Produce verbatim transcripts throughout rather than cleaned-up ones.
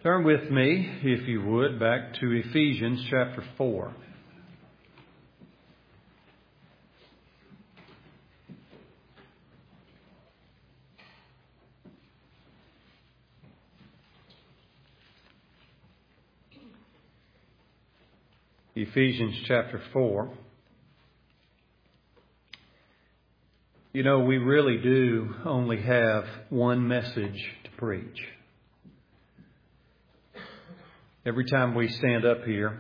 Turn with me, if you would, back to Ephesians chapter four. Ephesians chapter four. You know, we really do only have one message to preach. Every time we stand up here,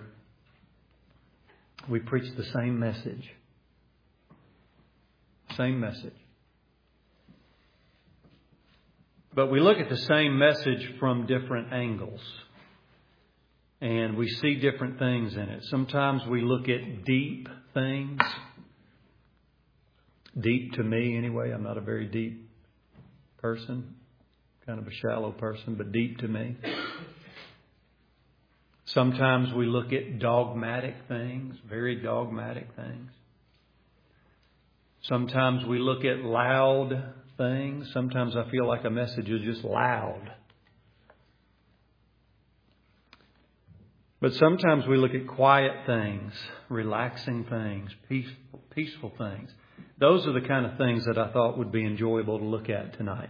we preach the same message. Same message. But we look at the same message from different angles. And we see different things in it. Sometimes we look at deep things. Deep to me anyway. I'm not a very deep person. Kind of a shallow person, but deep to me. Sometimes we look at dogmatic things, very dogmatic things. Sometimes we look at loud things. Sometimes I feel like a message is just loud. But sometimes we look at quiet things, relaxing things, peaceful, peaceful things. Those are the kind of things that I thought would be enjoyable to look at tonight.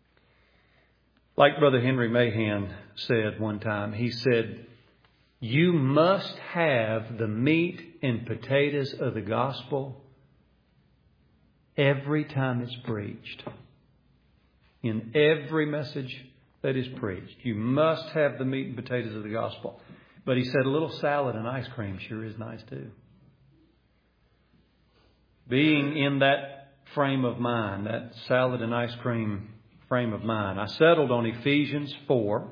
Like Brother Henry Mahan said one time, he said, you must have the meat and potatoes of the gospel every time it's preached. In every message that is preached, you must have the meat and potatoes of the gospel. But he said a little salad and ice cream sure is nice too. Being in that frame of mind, that salad and ice cream frame of mind, I settled on Ephesians four.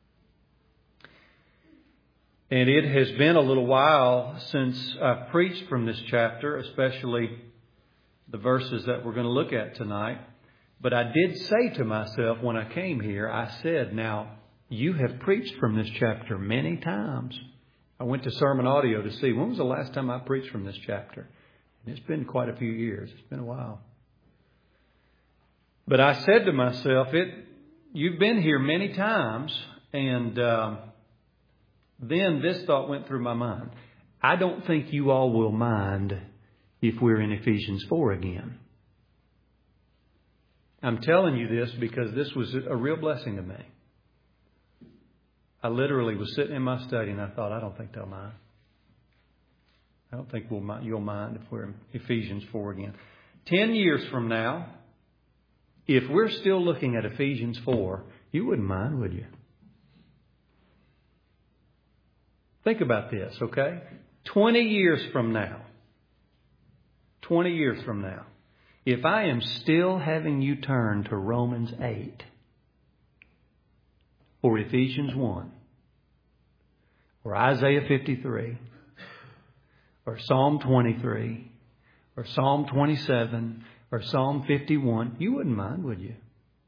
And it has been a little while since I've preached from this chapter, especially the verses that we're going to look at tonight. But I did say to myself when I came here, I said, now, you have preached from this chapter many times. I went to Sermon Audio to see when was the last time I preached from this chapter. And it's been quite a few years. It's been a while. But I said to myself, "It, you've been here many times." And um, then this thought went through my mind. I don't think you all will mind if we're in Ephesians four again. I'm telling you this because this was a real blessing to me. I literally was sitting in my study and I thought, I don't think they'll mind. I don't think we'll mind, you'll mind if we're in Ephesians four again. Ten years from now, if we're still looking at Ephesians four, you wouldn't mind, would you? Think about this, okay? Twenty years from now, twenty years from now, if I am still having you turn to Romans eight or Ephesians one or Isaiah fifty-three or Psalm twenty-three or Psalm twenty-seven or Psalm fifty-one, you wouldn't mind, would you?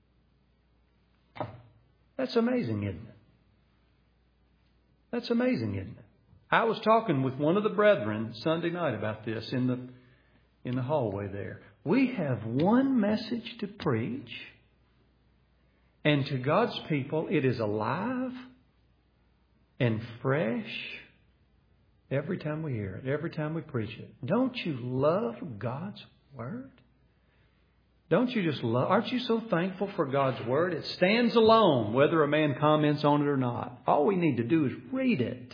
That's amazing, isn't it? That's amazing, isn't it? I was talking with one of the brethren Sunday night about this in the in the hallway there. We have one message to preach, and to God's people it is alive and fresh every time we hear it, every time we preach it. Don't you love God's Word? Don't you just love, aren't you so thankful for God's Word? It stands alone, whether a man comments on it or not. All we need to do is read it.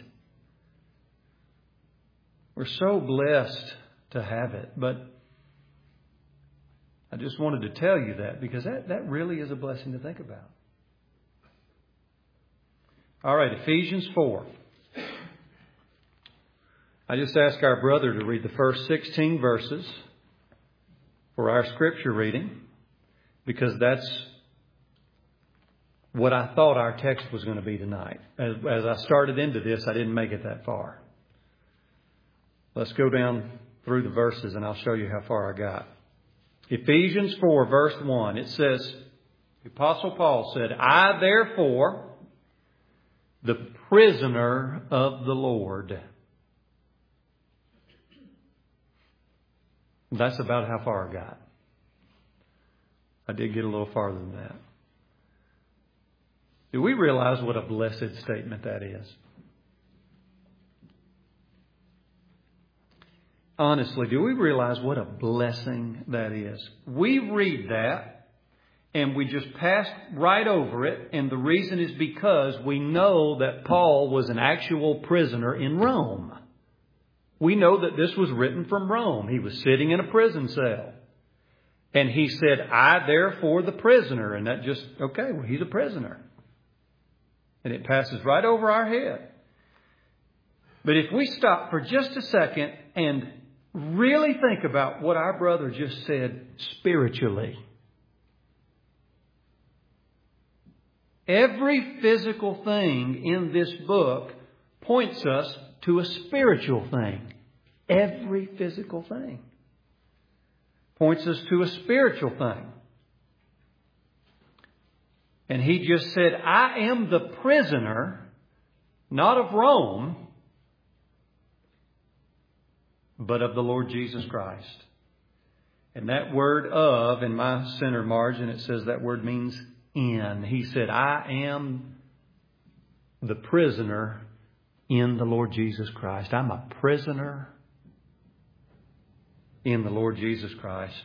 We're so blessed to have it. But I just wanted to tell you that because that, that really is a blessing to think about. All right, Ephesians four. I just asked our brother to read the first sixteen verses for our scripture reading, because that's what I thought our text was going to be tonight. As, as I started into this, I didn't make it that far. Let's go down through the verses and I'll show you how far I got. Ephesians four, verse one, it says, the Apostle Paul said, I therefore, the prisoner of the Lord. That's about how far I got. I did get a little farther than that. Do we realize what a blessed statement that is? Honestly, do we realize what a blessing that is? We read that and we just pass right over it. And the reason is because we know that Paul was an actual prisoner in Rome. We know that this was written from Rome. He was sitting in a prison cell. And he said, I therefore the prisoner. And that just, okay, well, he's a prisoner. And it passes right over our head. But if we stop for just a second and really think about what our brother just said spiritually. Every physical thing in this book points us to a spiritual thing. Every physical thing points us to a spiritual thing. And he just said, I am the prisoner, not of Rome, but of the Lord Jesus Christ. And that word of, in my center margin, it says that word means in. He said, I am the prisoner in the Lord Jesus Christ. I'm a prisoner in the Lord Jesus Christ.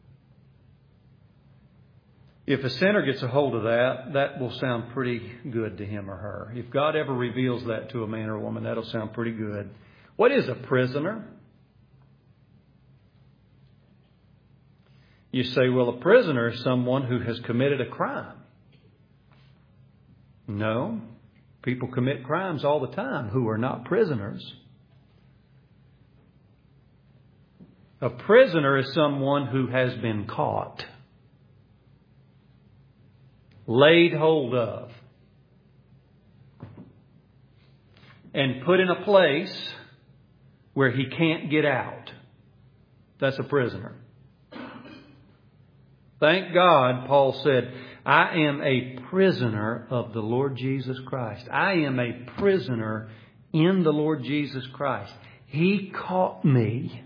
If a sinner gets a hold of that, that will sound pretty good to him or her. If God ever reveals that to a man or a woman, that'll sound pretty good. What is a prisoner? You say, well, a prisoner is someone who has committed a crime. No. People commit crimes all the time who are not prisoners. A prisoner is someone who has been caught, laid hold of, and put in a place where he can't get out. That's a prisoner. Thank God, Paul said, I am a prisoner of the Lord Jesus Christ. I am a prisoner in the Lord Jesus Christ. He caught me.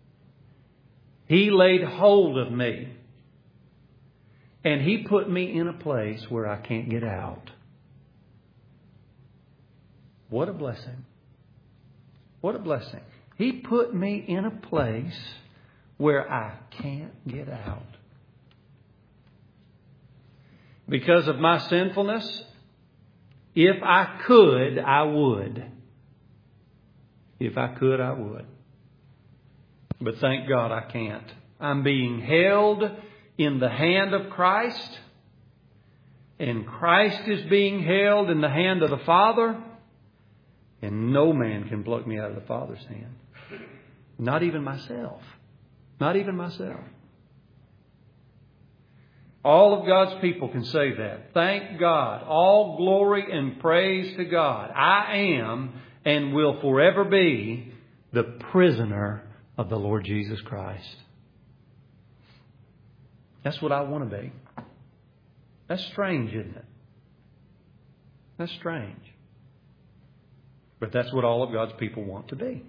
He laid hold of me. And He put me in a place where I can't get out. What a blessing. What a blessing. He put me in a place where I can't get out. Because of my sinfulness, if I could, I would. If I could, I would. But thank God I can't. I'm being held in the hand of Christ. And Christ is being held in the hand of the Father. And no man can pluck me out of the Father's hand. Not even myself. Not even myself. All of God's people can say that. Thank God. All glory and praise to God. I am and will forever be the prisoner of the Lord Jesus Christ. That's what I want to be. That's strange, isn't it? That's strange. But that's what all of God's people want to be.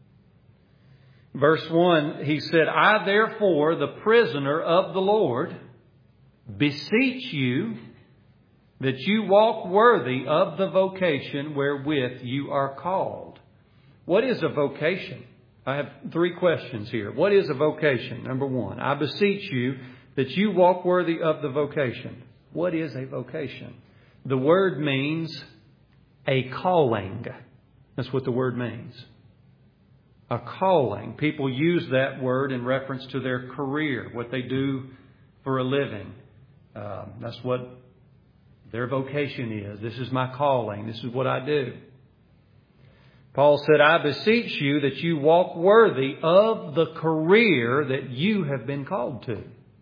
Verse one, he said, I therefore, the prisoner of the Lord, beseech you that you walk worthy of the vocation wherewith you are called. What is a vocation? I have three questions here. What is a vocation? Number one, I beseech you that you walk worthy of the vocation. What is a vocation? The word means a calling. That's what the word means. A calling. People use that word in reference to their career, what they do for a living. Uh, that's what their vocation is. This is my calling. This is what I do. Paul said, I beseech you that you walk worthy of the career that you have been called to.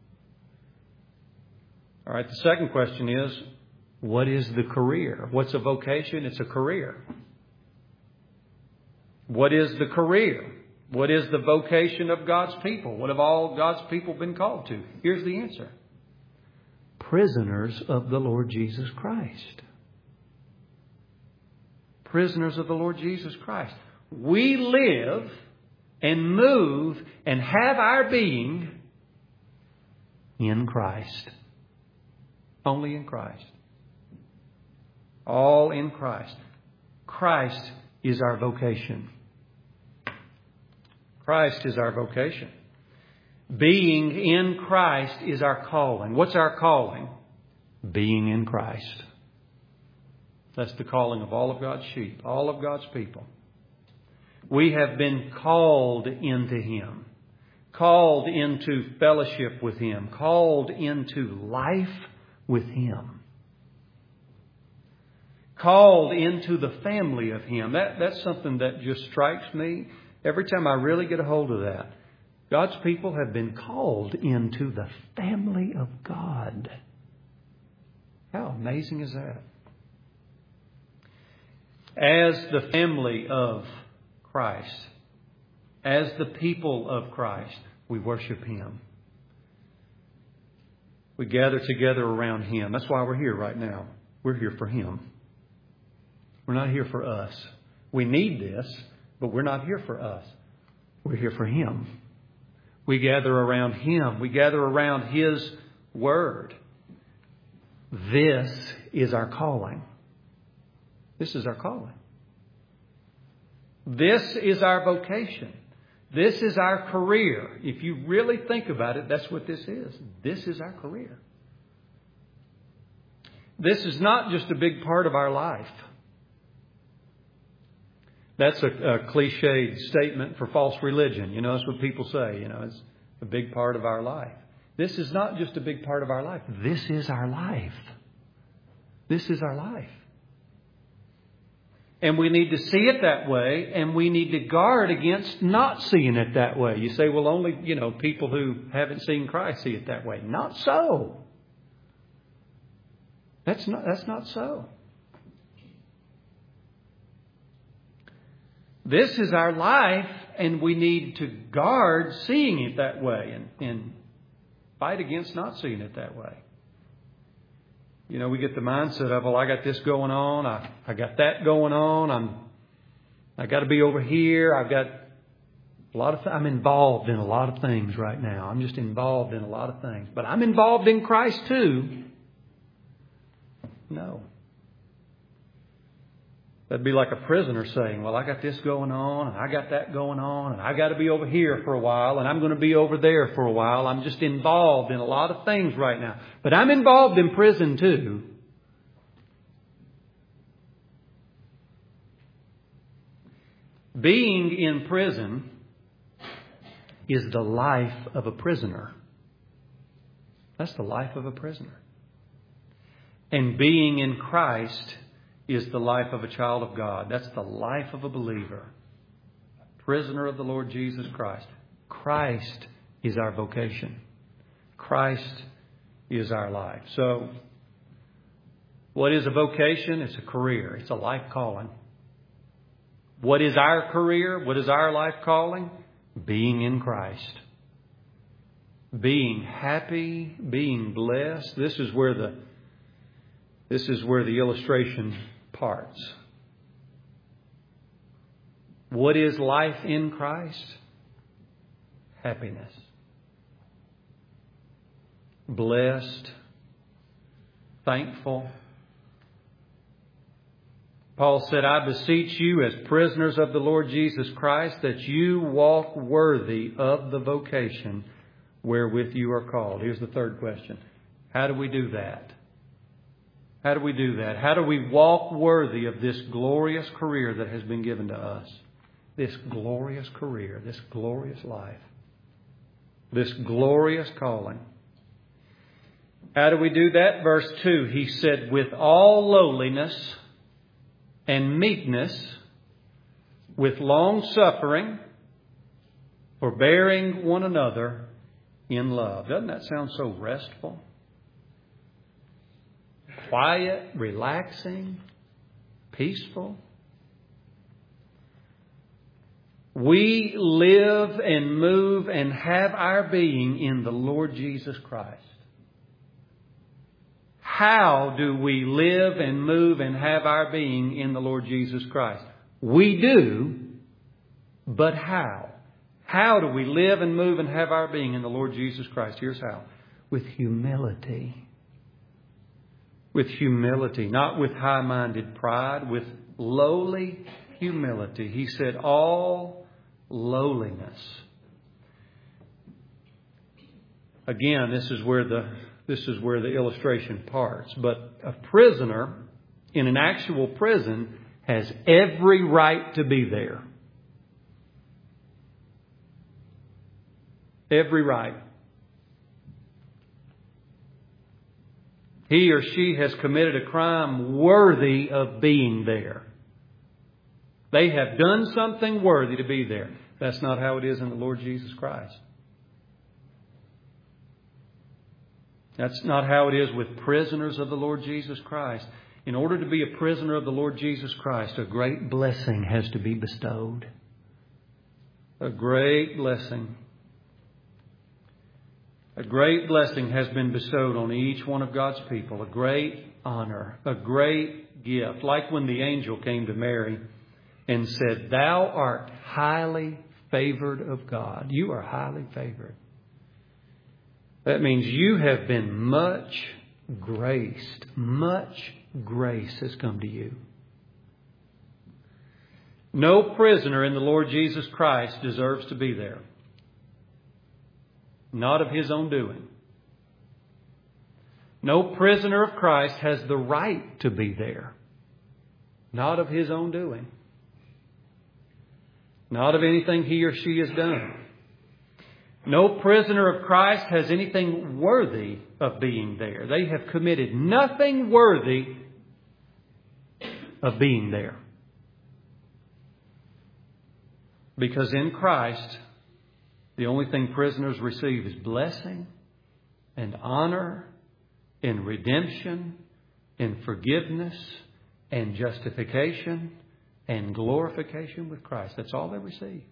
All right, the second question is, what is the career? What's a vocation? It's a career. What is the career? What is the vocation of God's people? What have all God's people been called to? Here's the answer. Prisoners of the Lord Jesus Christ. Prisoners of the Lord Jesus Christ. We live and move and have our being in Christ. Only in Christ. All in Christ. Christ is our vocation. Christ is our vocation. Being in Christ is our calling. What's our calling? Being in Christ. That's the calling of all of God's sheep, all of God's people. We have been called into Him, called into fellowship with Him, called into life with Him, called into the family of Him. That, that's something that just strikes me every time I really get a hold of that. God's people have been called into the family of God. How amazing is that? As the family of Christ, as the people of Christ, we worship Him. We gather together around Him. That's why we're here right now. We're here for Him. We're not here for us. We need this, but we're not here for us. We're here for Him. We gather around Him. We gather around His Word. This is our calling. This is our calling. This is our vocation. This is our career. If you really think about it, that's what this is. This is our career. This is not just a big part of our life. That's a, a cliched statement for false religion. You know, that's what people say. You know, it's a big part of our life. This is not just a big part of our life. This is our life. This is our life. And we need to see it that way, and we need to guard against not seeing it that way. You say, well, only, you know, people who haven't seen Christ see it that way. Not so. That's not, that's not so. This is our life, and we need to guard seeing it that way and, and fight against not seeing it that way. You know, we get the mindset of, well, I got this going on. I, I got that going on. I'm, I got to be over here. I've got a lot of, th- I'm involved in a lot of things right now. I'm just involved in a lot of things, but I'm involved in Christ too. No. That'd be like a prisoner saying, well, I got this going on and I got that going on and I got to be over here for a while and I'm going to be over there for a while. I'm just involved in a lot of things right now. But I'm involved in prison too. Being in prison is the life of a prisoner. That's the life of a prisoner. And being in Christ is the life of a child of God. That's the life of a believer. A prisoner of the Lord Jesus Christ. Christ is our vocation. Christ is our life. So, what is a vocation? It's a career. It's a life calling. What is our career? What is our life calling? Being in Christ. Being happy, being blessed. This is where the This is where the illustration parts. What is life in Christ? Happiness. Blessed. Thankful. Paul said, I beseech you as prisoners of the Lord Jesus Christ that you walk worthy of the vocation wherewith you are called. Here's the third question. How do we do that? How do we do that? How do we walk worthy of this glorious career that has been given to us? This glorious career, this glorious life, this glorious calling. How do we do that? Verse two, he said, with all lowliness and meekness, with long suffering, forbearing one another in love. Doesn't that sound so restful? Quiet, relaxing, peaceful. We live and move and have our being in the Lord Jesus Christ. How do we live and move and have our being in the Lord Jesus Christ? We do, but how? How do we live and move and have our being in the Lord Jesus Christ? Here's how. With humility. with humility, not with high-minded pride, with lowly humility. He said, all lowliness. Again, this is where the this is where the illustration parts. But a prisoner in an actual prison has every right to be there. Every right. He or she has committed a crime worthy of being there. They have done something worthy to be there. That's not how it is in the Lord Jesus Christ. That's not how it is with prisoners of the Lord Jesus Christ. In order to be a prisoner of the Lord Jesus Christ, a great blessing has to be bestowed. A great blessing. A great blessing has been bestowed on each one of God's people. A great honor. A great gift. Like when the angel came to Mary and said, "Thou art highly favored of God." You are highly favored. That means you have been much graced. Much grace has come to you. No prisoner in the Lord Jesus Christ deserves to be there. Not of his own doing. No prisoner of Christ has the right to be there. Not of his own doing. Not of anything he or she has done. No prisoner of Christ has anything worthy of being there. They have committed nothing worthy of being there. Because in Christ, the only thing prisoners receive is blessing and honor and redemption and forgiveness and justification and glorification with Christ. That's all they receive.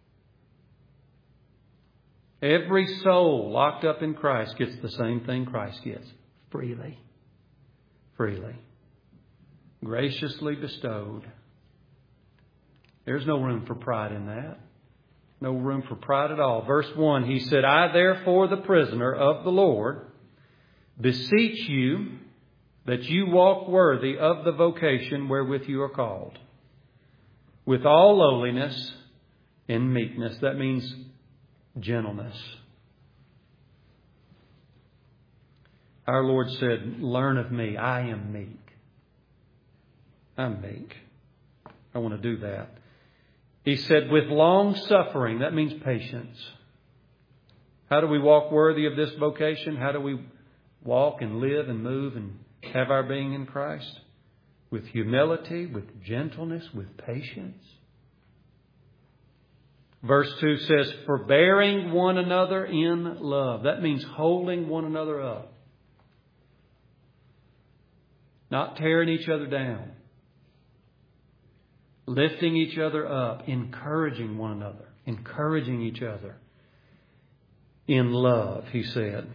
Every soul locked up in Christ gets the same thing Christ gets. Freely. Freely. Graciously bestowed. There's no room for pride in that. No room for pride at all. Verse one, he said, "I therefore, the prisoner of the Lord, beseech you that you walk worthy of the vocation wherewith you are called, with all lowliness and meekness." That means gentleness. Our Lord said, "Learn of me, I am meek." I'm meek. I want to do that. He said, "with long suffering." That means patience. How do we walk worthy of this vocation? How do we walk and live and move and have our being in Christ? With humility, with gentleness, with patience. Verse two says, "forbearing one another in love." That means holding one another up. Not tearing each other down. Lifting each other up. Encouraging one another. Encouraging each other. In love, he said.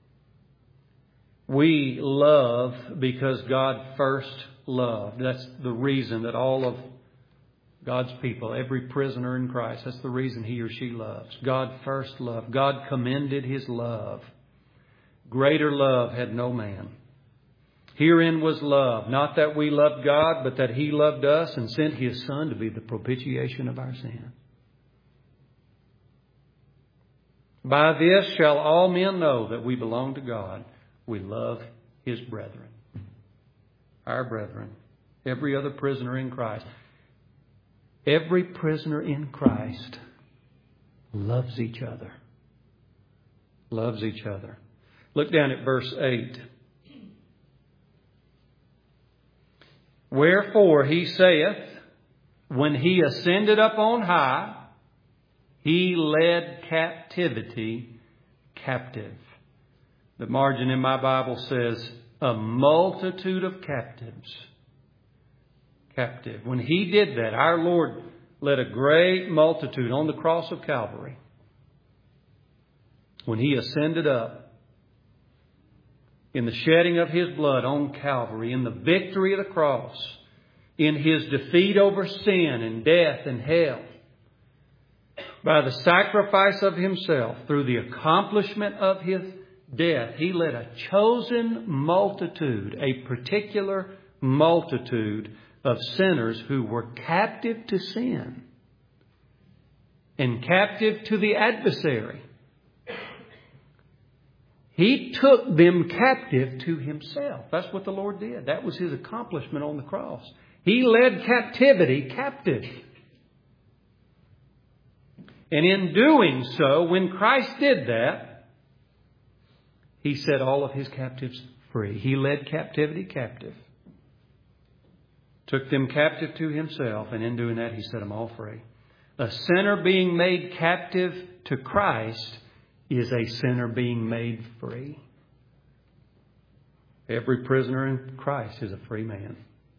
We love because God first loved. That's the reason that all of God's people, every prisoner in Christ, that's the reason he or she loves. God first loved. God commended his love. Greater love had no man. Herein was love, not that we loved God, but that he loved us and sent his Son to be the propitiation of our sin. By this shall all men know that we belong to God. We love his brethren. Our brethren. Every other prisoner in Christ. Every prisoner in Christ loves each other. Loves each other. Look down at verse eight. "Wherefore he saith, when he ascended up on high, he led captivity captive." The margin in my Bible says, "a multitude of captives." Captive. When he did that, our Lord led a great multitude on the cross of Calvary. When he ascended up, in the shedding of his blood on Calvary, in the victory of the cross, in his defeat over sin and death and hell, by the sacrifice of himself, through the accomplishment of his death, He led a chosen multitude, a particular multitude of sinners who were captive to sin and captive to the adversary. He took them captive to Himself. That's what the Lord did. That was His accomplishment on the cross. He led captivity captive. And in doing so, when Christ did that, He set all of His captives free. He led captivity captive. Took them captive to Himself, and in doing that, He set them all free. A sinner being made captive to Christ is a sinner being made free. Every prisoner in Christ is a free man.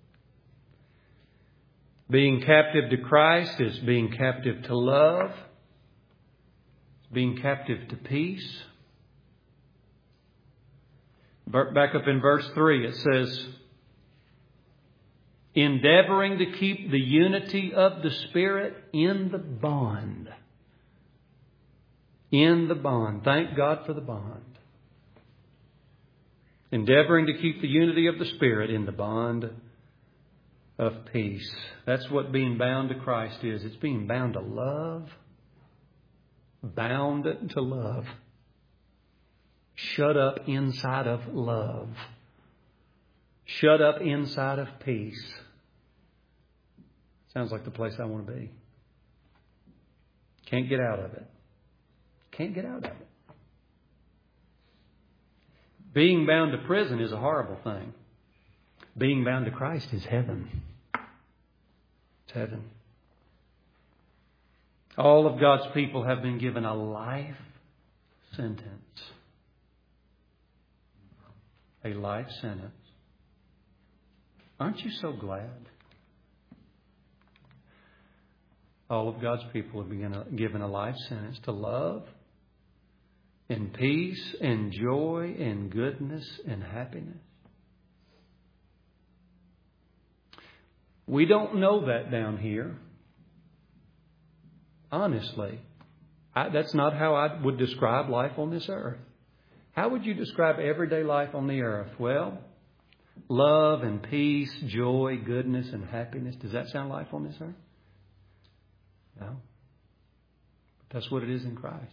Being captive to Christ is being captive to love, being captive to peace. Back up in verse three, it says, endeavoring to keep the unity of the Spirit in the bond. In the bond. Thank God for the bond. Endeavoring to keep the unity of the Spirit in the bond of peace. That's what being bound to Christ is. It's being bound to love. Bound to love. Shut up inside of love. Shut up inside of peace. Sounds like the place I want to be. Can't get out of it. Can't get out of it. Being bound to prison is a horrible thing. Being bound to Christ is heaven. It's heaven. All of God's people have been given a life sentence. A life sentence. Aren't you so glad? All of God's people have been given a life sentence to love and peace and joy and goodness and happiness. We don't know that down here. Honestly, I, that's not how I would describe life on this earth. How would you describe everyday life on the earth? Well, love and peace, joy, goodness, and happiness. Does that sound life on this earth? No. But that's what it is in Christ.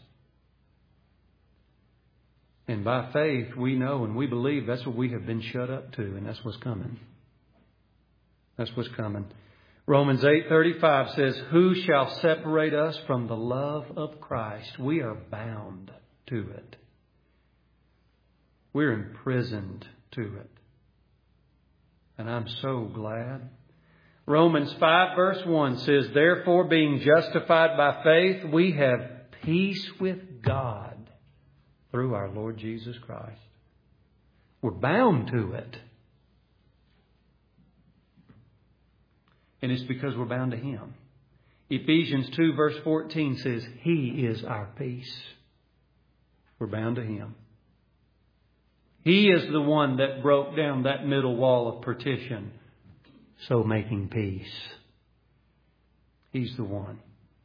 And by faith, we know and we believe that's what we have been shut up to, and that's what's coming. That's what's coming. Romans eight thirty-five says, who shall separate us from the love of Christ? We are bound to it. We're imprisoned to it. And I'm so glad. Romans five verse one says, therefore being justified by faith, we have peace with God through our Lord Jesus Christ. We're bound to it. And it's because we're bound to Him. Ephesians two verse fourteen says, He is our peace. We're bound to Him. He is the one that broke down that middle wall of partition, so making peace. He's the one.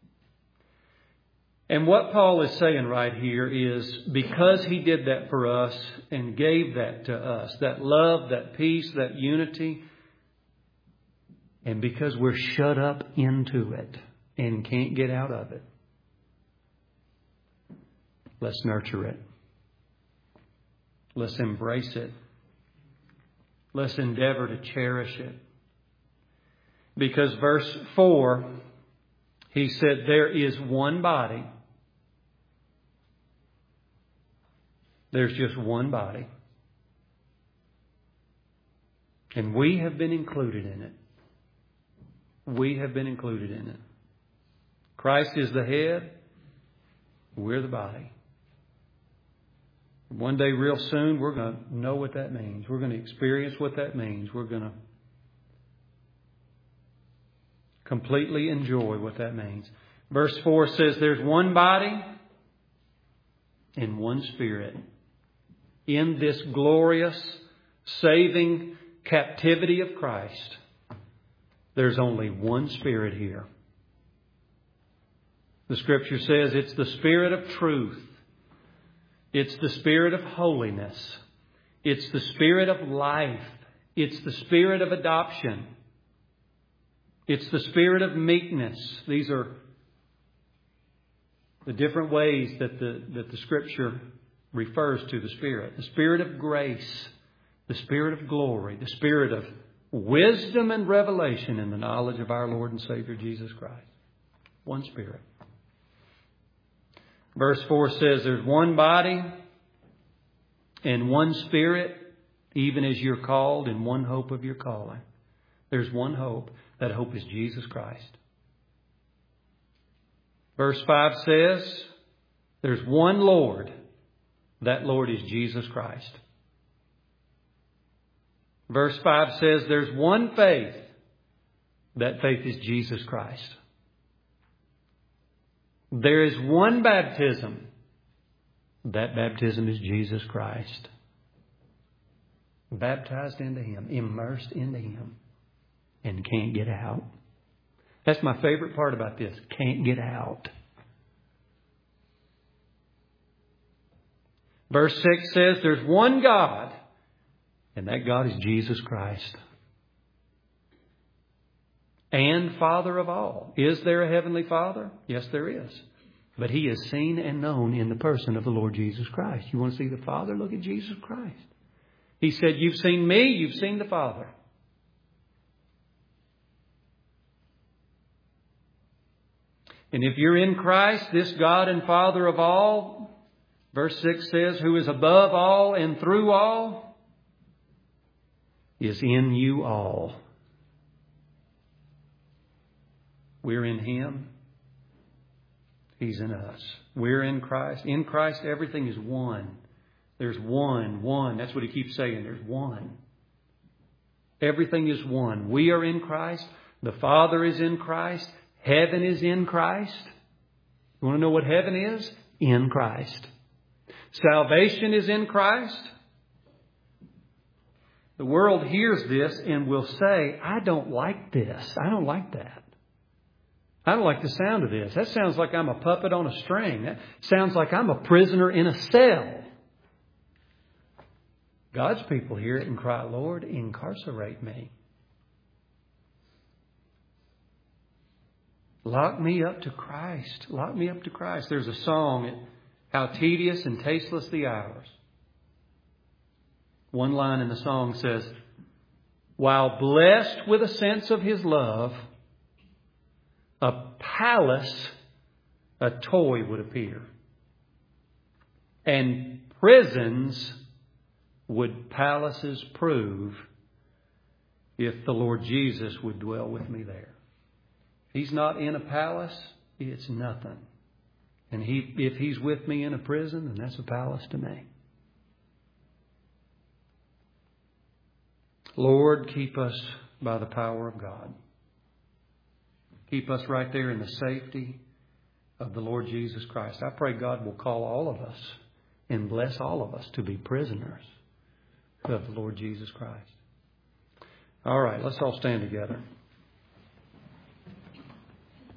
And what Paul is saying right here is because He did that for us and gave that to us, that love, that peace, that unity, and because we're shut up into it and can't get out of it, let's nurture it. Let's embrace it. Let's endeavor to cherish it. Because verse four, he said, there is one body. There's just one body. And we have been included in it. We have been included in it. Christ is the head. We're the body. One day real soon, we're going to know what that means. We're going to experience what that means. We're going to completely enjoy what that means. Verse four says there's one body and one Spirit. In this glorious, saving captivity of Christ, there's only one Spirit here. The Scripture says it's the Spirit of truth. It's the Spirit of holiness. It's the Spirit of life. It's the Spirit of adoption. It's the Spirit of meekness. These are the different ways that the, that the Scripture refers to the Spirit. The Spirit of grace, the Spirit of glory, the Spirit of wisdom and revelation in the knowledge of our Lord and Savior Jesus Christ. One Spirit. Verse four says there's one body and one Spirit, even as you're called, and one hope of your calling. There's one hope. That hope is Jesus Christ. Verse five says there's one Lord. That Lord is Jesus Christ. Verse five says there's one faith. That faith is Jesus Christ. There is one baptism. That baptism is Jesus Christ. Baptized into Him, immersed into Him, and can't get out. That's my favorite part about this. Can't get out. Verse six says there's one God, and that God is Jesus Christ. And Father of all. Is there a Heavenly Father? Yes, there is. But He is seen and known in the person of the Lord Jesus Christ. You want to see the Father? Look at Jesus Christ. He said, you've seen me, you've seen the Father. And if you're in Christ, this God and Father of all, verse six says, who is above all and through all, is in you all. We're in Him. He's in us. We're in Christ. In Christ, everything is one. There's one, one. That's what he keeps saying. There's one. Everything is one. We are in Christ. The Father is in Christ. Heaven is in Christ. You want to know what heaven is? In Christ. Salvation is in Christ. The world hears this and will say, I don't like this. I don't like that. I don't like the sound of this. That sounds like I'm a puppet on a string. That sounds like I'm a prisoner in a cell. God's people hear it and cry, Lord, incarcerate me. Lock me up to Christ. Lock me up to Christ. There's a song, how tedious and tasteless the hours. One line in the song says, while blessed with a sense of His love, a palace, a toy would appear. And prisons would palaces prove if the Lord Jesus would dwell with me there. He's not in a palace, it's nothing. And he, if He's with me in a prison, then that's a palace to me. Lord, keep us by the power of God. Keep us right there in the safety of the Lord Jesus Christ. I pray God will call all of us and bless all of us to be prisoners of the Lord Jesus Christ. All right, let's all stand together.